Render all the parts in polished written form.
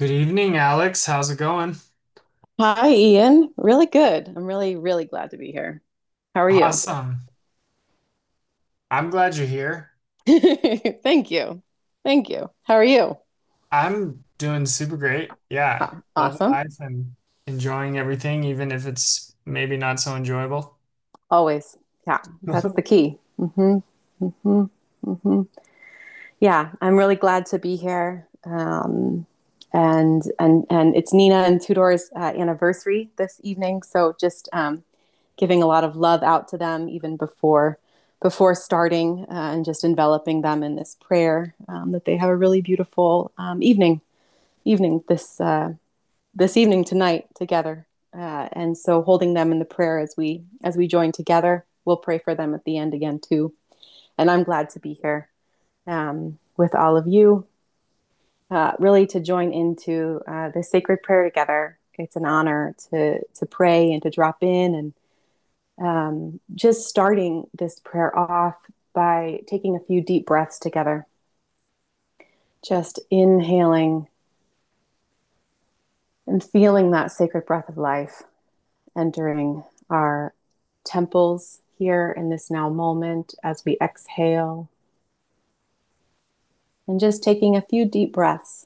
Good evening, Alex. How's it going? Hi, Ian. Really good. I'm really, really glad to be here. How are you? Awesome. I'm glad you're here. Thank you. Thank you. How are you? I'm doing super great. Yeah, love Awesome. life and enjoying everything, even if it's maybe not so enjoyable. Always. Yeah, that's the key. Hmm. hmm Yeah, I'm really glad to be here. And it's Nina and Tudor's anniversary this evening, so just giving a lot of love out to them even before starting and just enveloping them in this prayer that they have a really beautiful evening this evening tonight together. And so holding them in the prayer as we join together, we'll pray for them at the end again too. And I'm glad to be here with all of you, really to join into this sacred prayer together. It's an honor to pray and to drop in and just starting this prayer off by taking a few deep breaths together, just inhaling and feeling that sacred breath of life entering our temples here in this now moment as we exhale, and just taking a few deep breaths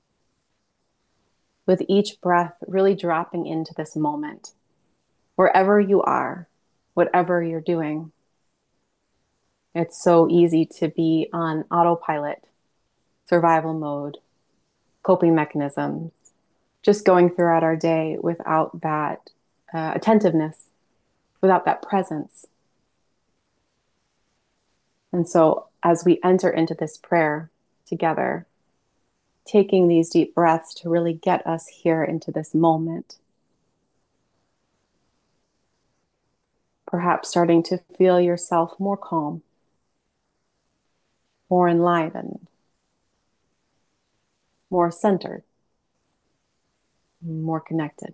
with each breath, really dropping into this moment, wherever you are, whatever you're doing. It's so easy to be on autopilot, survival mode, coping mechanisms, just going throughout our day without that attentiveness, without that presence. And so, as we enter into this prayer together, taking these deep breaths to really get us here into this moment, perhaps starting to feel yourself more calm, more enlivened, more centered, more connected.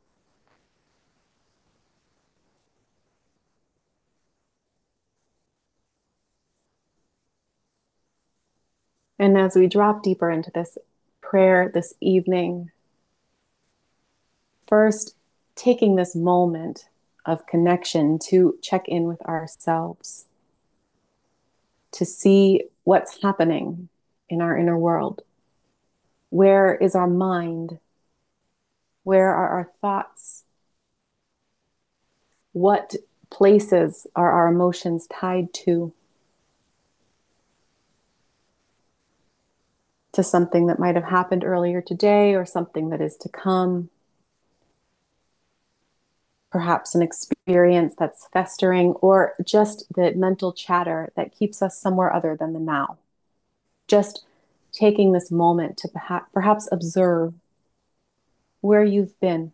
And as we drop deeper into this prayer this evening, first taking this moment of connection to check in with ourselves, to see what's happening in our inner world. Where is our mind? Where are our thoughts? What places are our emotions tied to? To something that might have happened earlier today or something that is to come, perhaps an experience that's festering, or just the mental chatter that keeps us somewhere other than the now. Just taking this moment to perhaps observe where you've been.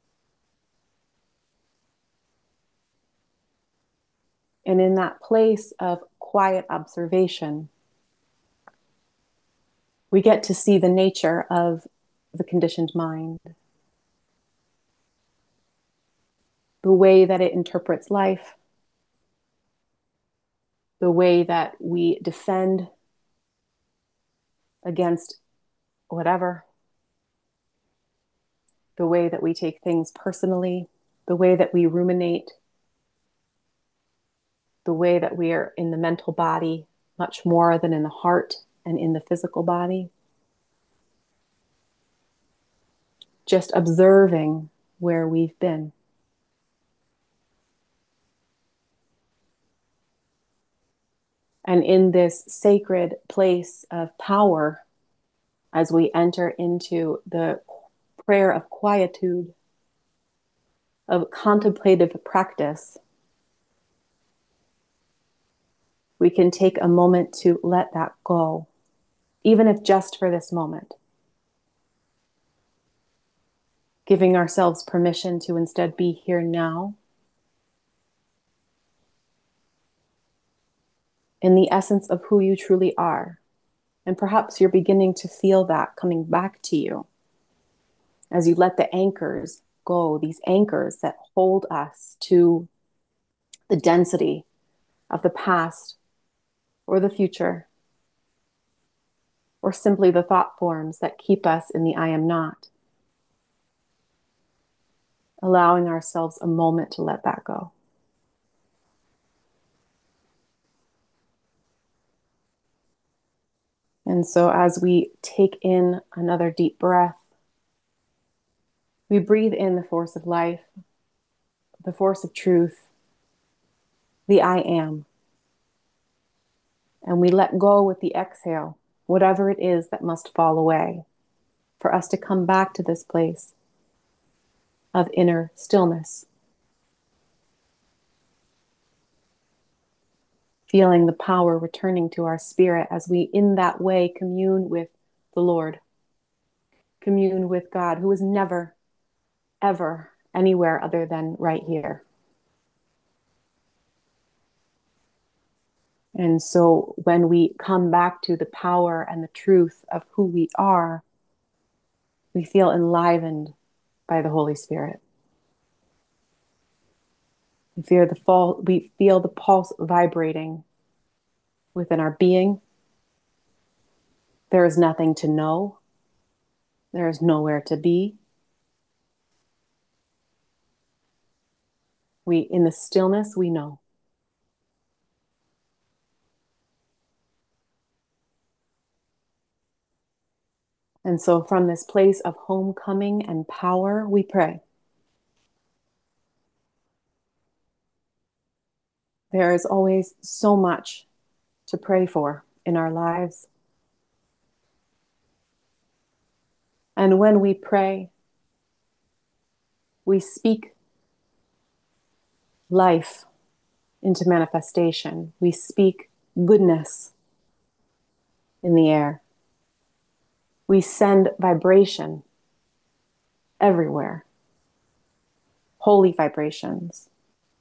And in that place of quiet observation, we get to see the nature of the conditioned mind, the way that it interprets life, the way that we defend against whatever, the way that we take things personally, the way that we ruminate, the way that we are in the mental body much more than in the heart and in the physical body. Just observing where we've been. And in this sacred place of power, as we enter into the prayer of quietude, of contemplative practice, we can take a moment to let that go, even if just for this moment, giving ourselves permission to instead be here now in the essence of who you truly are. And perhaps you're beginning to feel that coming back to you as you let the anchors go, these anchors that hold us to the density of the past or the future. or simply the thought forms that keep us in the I am not, allowing ourselves a moment to let that go. And so, as we take in another deep breath, we breathe in the force of life, the force of truth, the I am. And we let go with the exhale, whatever it is that must fall away, for us to come back to this place of inner stillness, feeling the power returning to our spirit as we, in that way, commune with the Lord, commune with God, who is never, ever anywhere other than right here. And so when we come back to the power and the truth of who we are, we feel enlivened by the Holy Spirit. We feel the pulse vibrating within our being. There is nothing to know. There is nowhere to be. In the stillness, we know. And so from this place of homecoming and power, we pray. There is always so much to pray for in our lives. And when we pray, we speak life into manifestation. We speak goodness in the air. We send vibration everywhere, holy vibrations.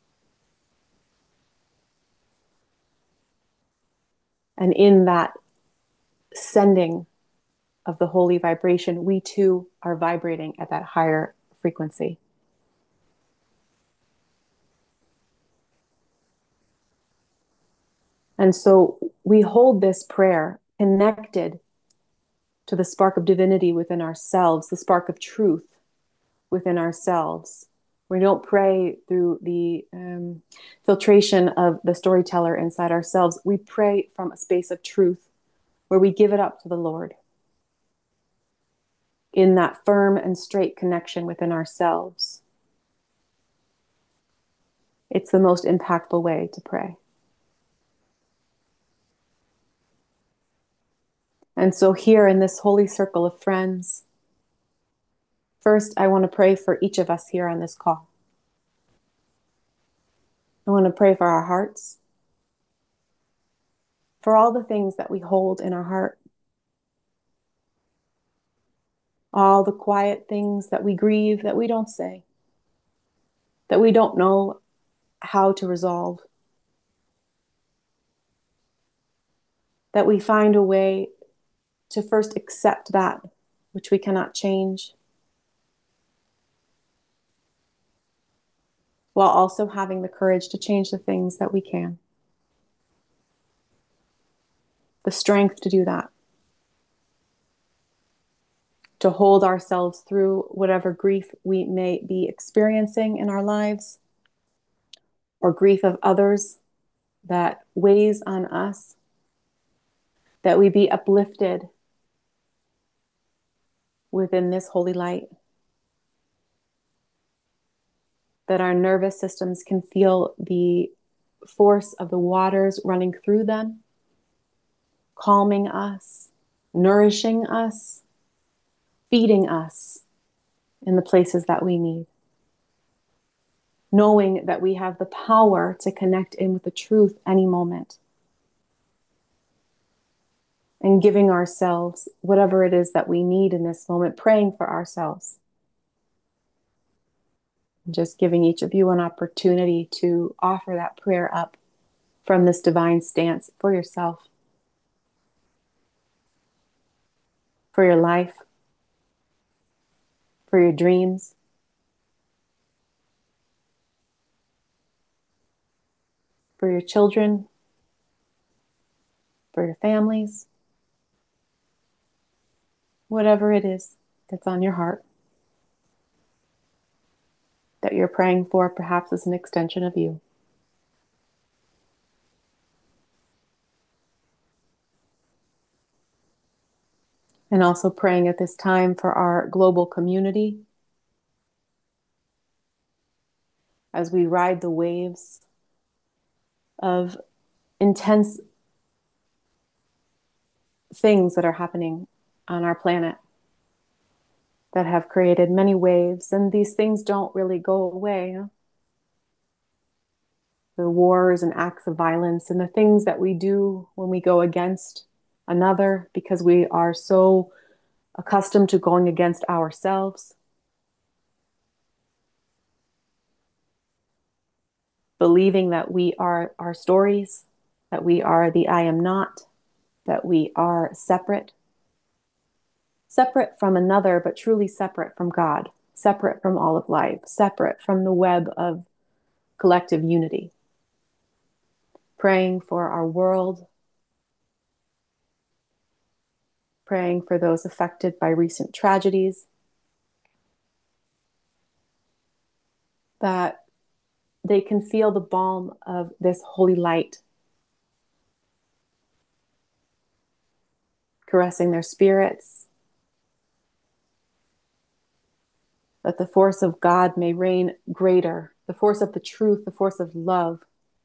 And in that sending of the holy vibration, we too are vibrating at that higher frequency. And so we hold this prayer connected to the spark of divinity within ourselves, the spark of truth within ourselves. We don't pray through the filtration of the storyteller inside ourselves. We pray from a space of truth where we give it up to the Lord in that firm and straight connection within ourselves. It's the most impactful way to pray. And so here in this holy circle of friends, first, I want to pray for each of us here on this call. I want to pray for our hearts, for all the things that we hold in our heart, all the quiet things that we grieve that we don't say, that we don't know how to resolve, that we find a way to first accept that which we cannot change, while also having the courage to change the things that we can. The strength to do that, to hold ourselves through whatever grief we may be experiencing in our lives, or grief of others that weighs on us, that we be uplifted within this holy light, that our nervous systems can feel the force of the waters running through them, calming us, nourishing us, feeding us in the places that we need. Knowing that we have the power to connect in with the truth any moment. And giving ourselves whatever it is that we need in this moment, praying for ourselves. Just giving each of you an opportunity to offer that prayer up from this divine stance for yourself, for your life, for your dreams, for your children, for your families, whatever it is that's on your heart that you're praying for, perhaps as an extension of you. And also praying at this time for our global community as we ride the waves of intense things that are happening on our planet that have created many waves. And these things don't really go away. The wars and acts of violence and the things that we do when we go against another because we are so accustomed to going against ourselves, believing that we are our stories, that we are the I am not, that we are separate, separate from another, but truly separate from God, separate from all of life, separate from the web of collective unity. Praying for our world, praying for those affected by recent tragedies, that they can feel the balm of this holy light caressing their spirits, that the force of God may reign greater, the force of the truth, the force of love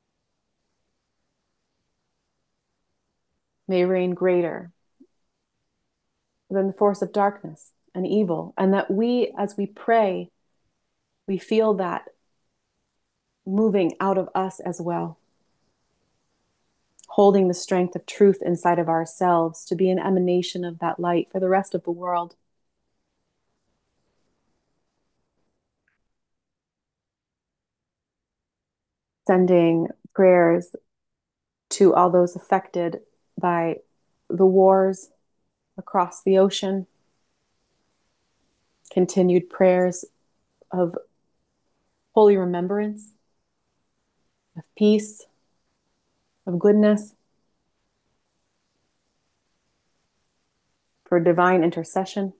may reign greater than the force of darkness and evil. And that we, as we pray, we feel that moving out of us as well, holding the strength of truth inside of ourselves to be an emanation of that light for the rest of the world. Sending prayers to all those affected by the wars across the ocean, continued prayers of holy remembrance, of peace, of goodness, for divine intercession.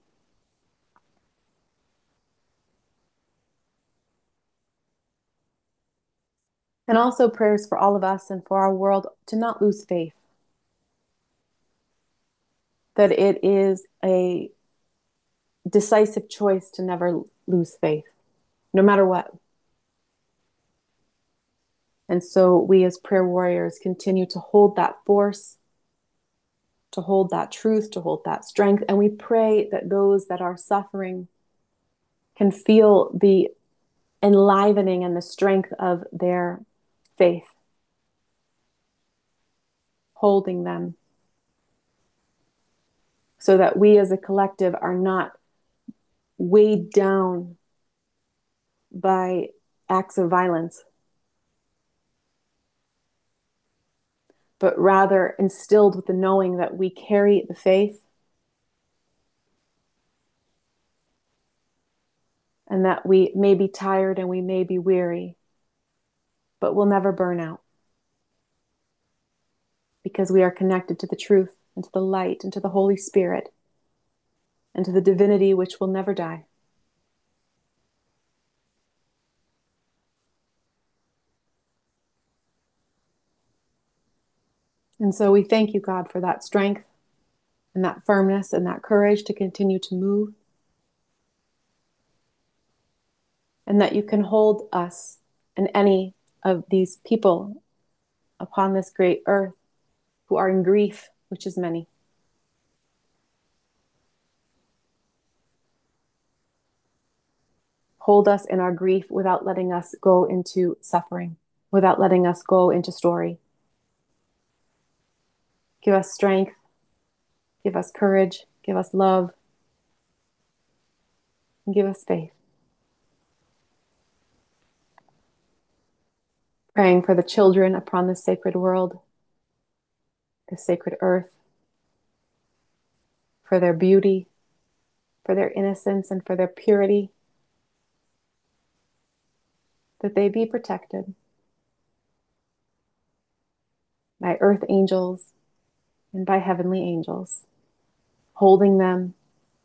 And also prayers for all of us and for our world to not lose faith, that it is a decisive choice to never lose faith, no matter what. And so we as prayer warriors continue to hold that force, to hold that truth, to hold that strength. And we pray that those that are suffering can feel the enlivening and the strength of their faith, holding them, so that we as a collective are not weighed down by acts of violence, but rather instilled with the knowing that we carry the faith and that we may be tired and we may be weary, but we'll never burn out because we are connected to the truth and to the light and to the Holy Spirit and to the divinity which will never die. And so we thank you, God, for that strength and that firmness and that courage to continue to move, and that you can hold us and any of these people upon this great earth who are in grief, which is many. Hold us in our grief without letting us go into suffering, without letting us go into story. Give us strength, give us courage, give us love, and give us faith. Praying for the children upon this sacred world, this sacred earth, for their beauty, for their innocence, and for their purity, that they be protected by earth angels and by heavenly angels, holding them,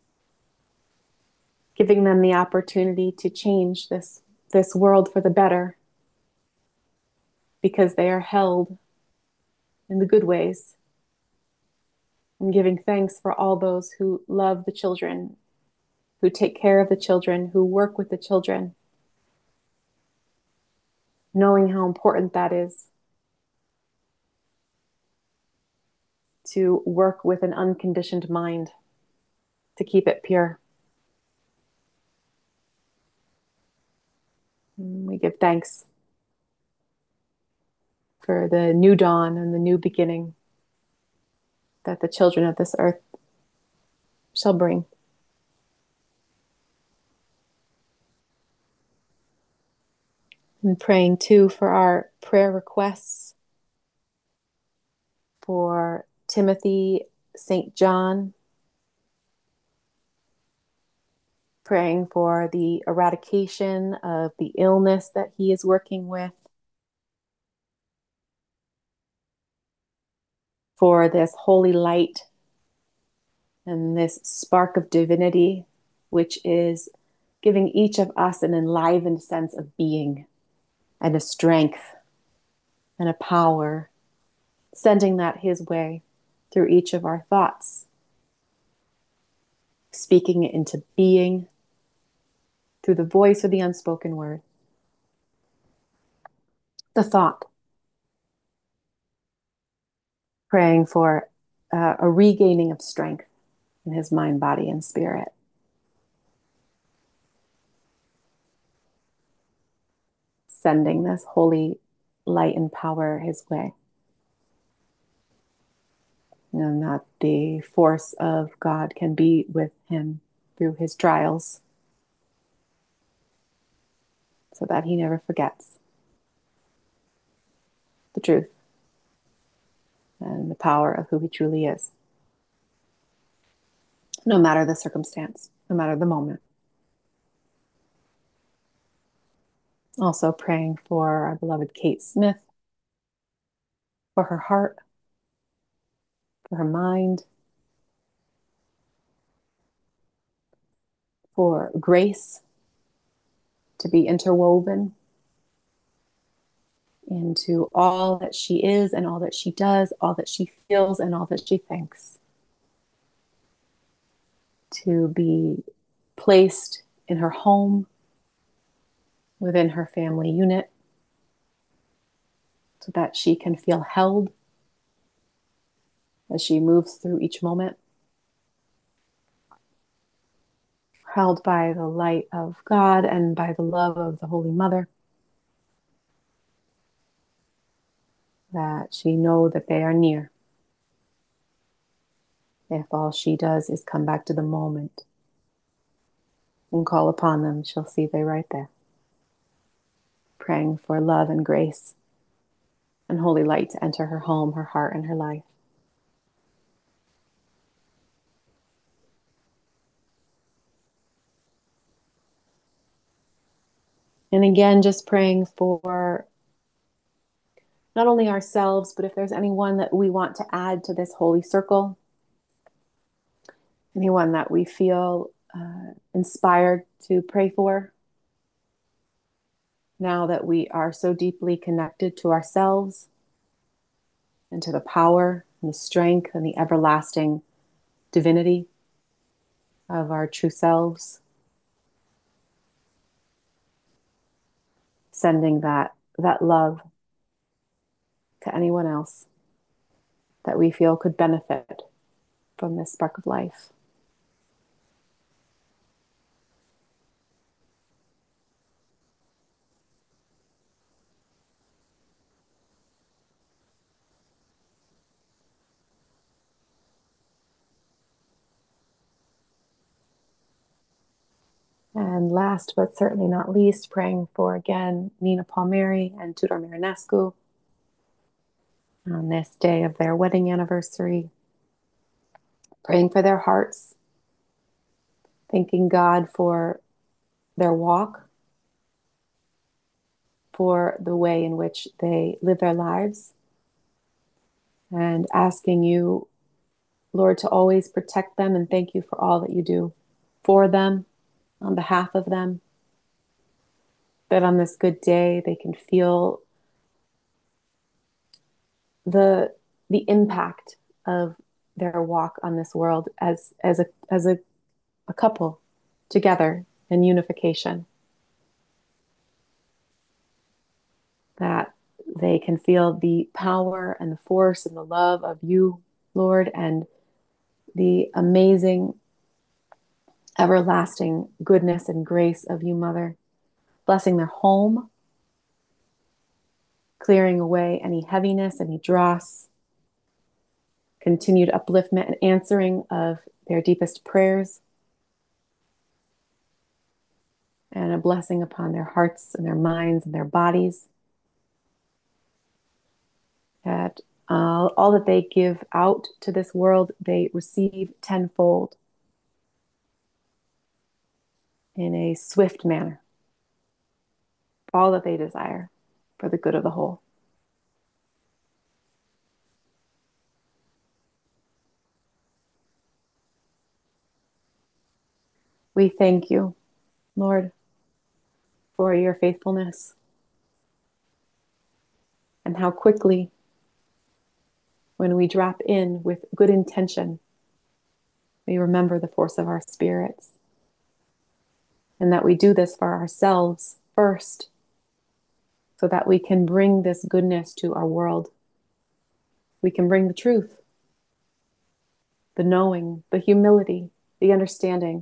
giving them the opportunity to change this world for the better because they are held in the good ways, and giving thanks for all those who love the children, who take care of the children, who work with the children, knowing how important that is to work with an unconditioned mind, to keep it pure. And we give thanks for the new dawn and the new beginning that the children of this earth shall bring. And praying too for our prayer requests for Timothy St. John, praying for the eradication of the illness that he is working with, for this holy light and this spark of divinity, which is giving each of us an enlivened sense of being and a strength and a power, sending that his way through each of our thoughts, speaking it into being through the voice or the unspoken word, the thought, praying for a regaining of strength in his mind, body, and spirit. Sending this holy light and power his way. And that the force of God can be with him through his trials so that he never forgets the truth and the power of who he truly is, no matter the circumstance, no matter the moment. Also praying for our beloved Kate Smith, for her heart, for her mind, for grace to be interwoven into all that she is and all that she does, all that she feels and all that she thinks. To be placed in her home, within her family unit, so that she can feel held as she moves through each moment, held by the light of God and by the love of the Holy Mother, that she know that they are near. If all she does is come back to the moment and call upon them, she'll see they're right there, praying for love and grace and holy light to enter her home, her heart, and her life. And again, just praying for not only ourselves, but if there's anyone that we want to add to this holy circle, anyone that we feel inspired to pray for, now that we are so deeply connected to ourselves and to the power and the strength and the everlasting divinity of our true selves, sending that love to anyone else that we feel could benefit from this spark of life. And last but certainly not least, praying for again Nina Palmieri and Tudor Marinescu on this day of their wedding anniversary, praying for their hearts, thanking God for their walk, for the way in which they live their lives, and asking you, Lord, to always protect them and thank you for all that you do for them on behalf of them, that on this good day they can feel the the impact of their walk on this world as a couple together in unification, that they can feel the power and the force and the love of you, Lord, and the amazing, everlasting goodness and grace of you, Mother, blessing their home, clearing away any heaviness, any dross, continued upliftment and answering of their deepest prayers, and a blessing upon their hearts and their minds and their bodies. That all that they give out to this world, they receive tenfold in a swift manner. All that they desire for the good of the whole. We thank you, Lord, for your faithfulness and how quickly, when we drop in with good intention, we remember the force of our spirits, and that we do this for ourselves first so that we can bring this goodness to our world. We can bring the truth, the knowing, the humility, the understanding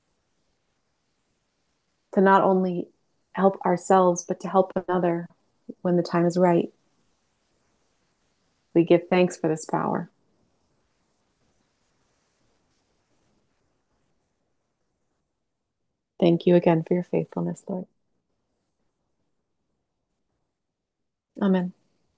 to not only help ourselves, but to help another when the time is right. We give thanks for this power. Thank you again for your faithfulness, Lord. Amen.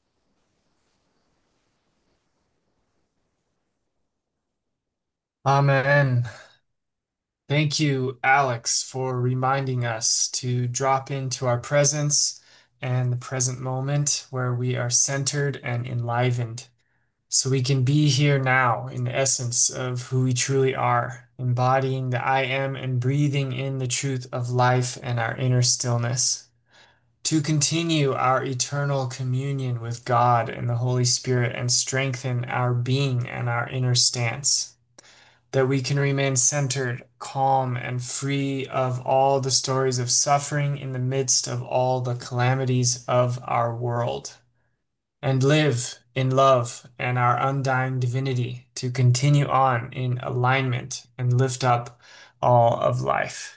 Amen. Thank you, Alex, for reminding us to drop into our presence and the present moment where we are centered and enlivened, so we can be here now in the essence of who we truly are, embodying the I am and breathing in the truth of life and our inner stillness, to continue our eternal communion with God and the Holy Spirit and strengthen our being and our inner stance, that we can remain centered, calm, and free of all the stories of suffering in the midst of all the calamities of our world, and live in love and our undying divinity to continue on in alignment and lift up all of life.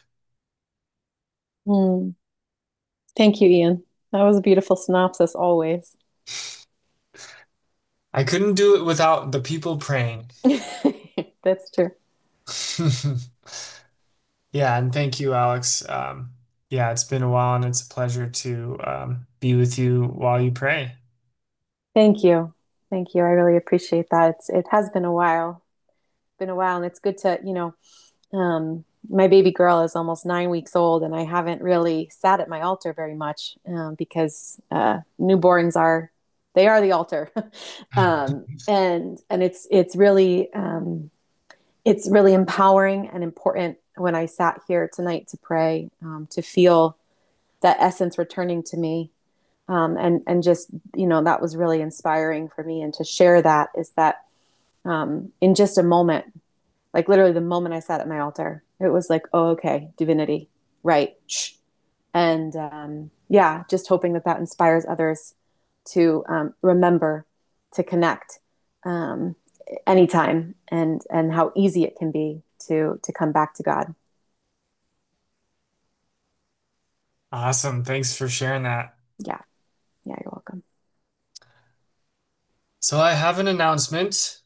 Mm. Thank you, Ian. That was a beautiful synopsis, always. I couldn't do it without the people praying. That's true. Yeah, and thank you, Alex. Yeah, it's been a while and it's a pleasure to be with you while you pray. Thank you. Thank you. I really appreciate that. It has been a while. It's been a while, and it's good to, my baby girl is almost 9 weeks old, and I haven't really sat at my altar very much because newborns they are the altar, and it's really empowering and important when I sat here tonight to pray, to feel that essence returning to me, and just that was really inspiring for me, and to share that is that in just a moment, like literally the moment I sat at my altar, it was like, oh, okay, divinity, right? Shh. And yeah, just hoping that that inspires others to remember to connect um, anytime, and how easy it can be to come back to God. Awesome. Thanks for sharing that. Yeah, yeah, you're welcome. So I have an announcement.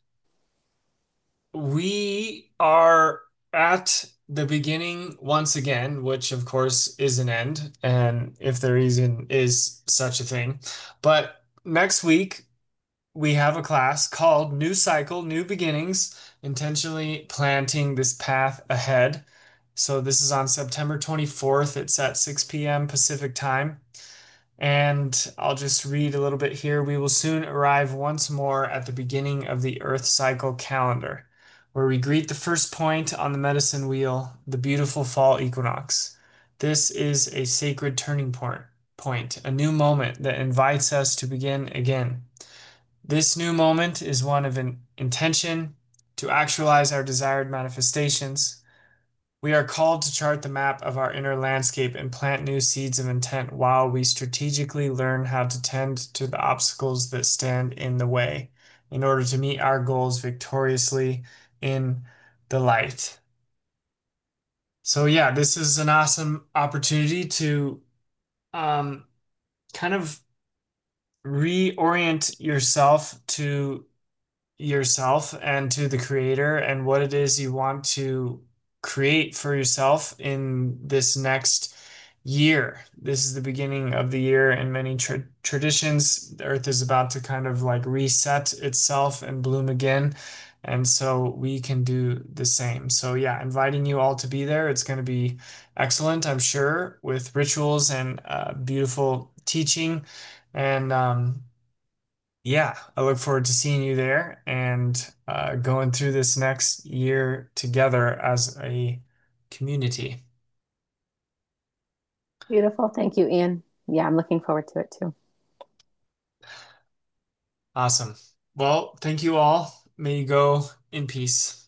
We are at the beginning once again, which of course is an end, and if there even is such a thing. But next week, we have a class called New Cycle, New Beginnings, intentionally planting this path ahead. So this is on September 24th. It's at 6 p.m. Pacific time. And I'll just read a little bit here. We will soon arrive once more at the beginning of the Earth cycle calendar, where we greet the first point on the medicine wheel, the beautiful fall equinox. This is a sacred point, a new moment that invites us to begin again. This new moment is one of an intention to actualize our desired manifestations. We are called to chart the map of our inner landscape and plant new seeds of intent while we strategically learn how to tend to the obstacles that stand in the way in order to meet our goals victoriously in the light. So, yeah, this is an awesome opportunity to um, kind of reorient yourself and to the creator and what it is you want to create for yourself in this next year. This is the beginning of the year in many traditions. The earth is about to kind of like reset itself and bloom again. And so we can do the same. So, yeah, inviting you all to be there. It's going to be excellent, I'm sure, with rituals and beautiful teaching. And yeah, I look forward to seeing you there and going through this next year together as a community. Beautiful. Thank you, Ian. Yeah, I'm looking forward to it too. Awesome. Well, thank you all. May you go in peace.